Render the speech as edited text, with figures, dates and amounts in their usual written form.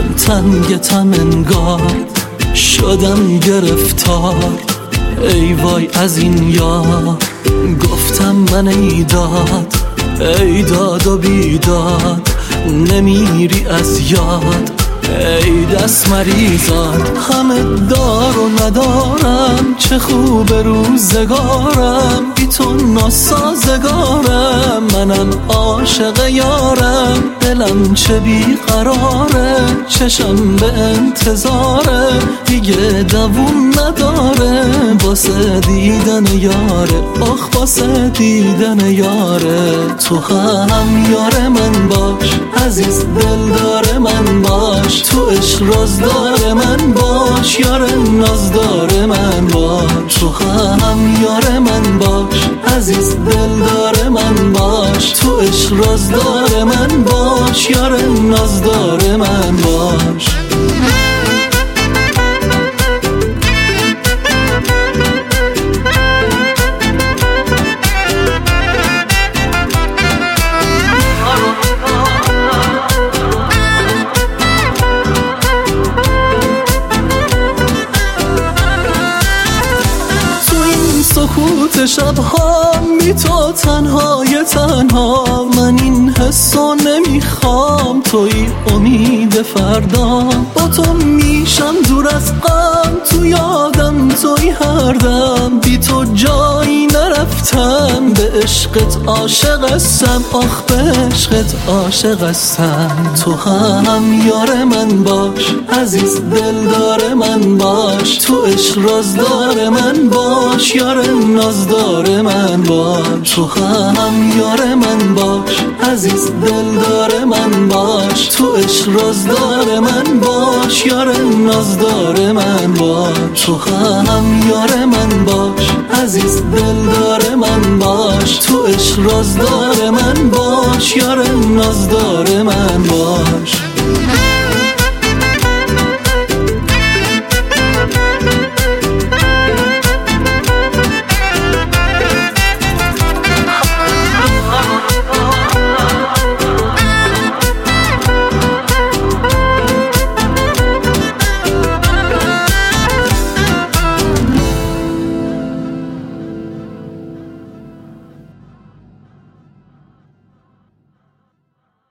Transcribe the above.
تنگتم انگار شدم گرفتار. ای وای از این یار گفتم من ای داد و بیداد نمیری از یاد. ای دست مریضان همه دار و ندارم، چه خوب روزگارم بی تو ناسازگارم. منم عاشق یارم، دلم چه بیقراره، چشم به انتظاره دیگه دووم نداره. واسه دیدن یاره، آخ واسه دیدن یاره. تو هم یار من باش عزیز، دلدار من باش، تو عشق رازدار من باش، یار نازدار من باش. تو هم یار من باش عزیز، دلدار من باش، تو عشق رازدار من باش، یار نازدار من باش. سکوت شبها بی تو تنهای تنها، من این حسو نمیخوام. توی امید فردا، با تو میشم دور از غم، تو یادم توی هر دم. بی تو جایی نرفتم، به عشقت عاشق هستم، آخ به عشقت عاشق هستم. تو هم یار من باش عزیز، دلدار من باش، تو عشق رازدار من باش، یار نازدار من باش. تو هم یار من باش عزیز، دلدار من باش، تو عشق رازدار من باش، یار نازدار من باش. تو هم یار من باش عزیز، دلدار من باش، تو عشق رازدار من باش، یار نازدار من باش.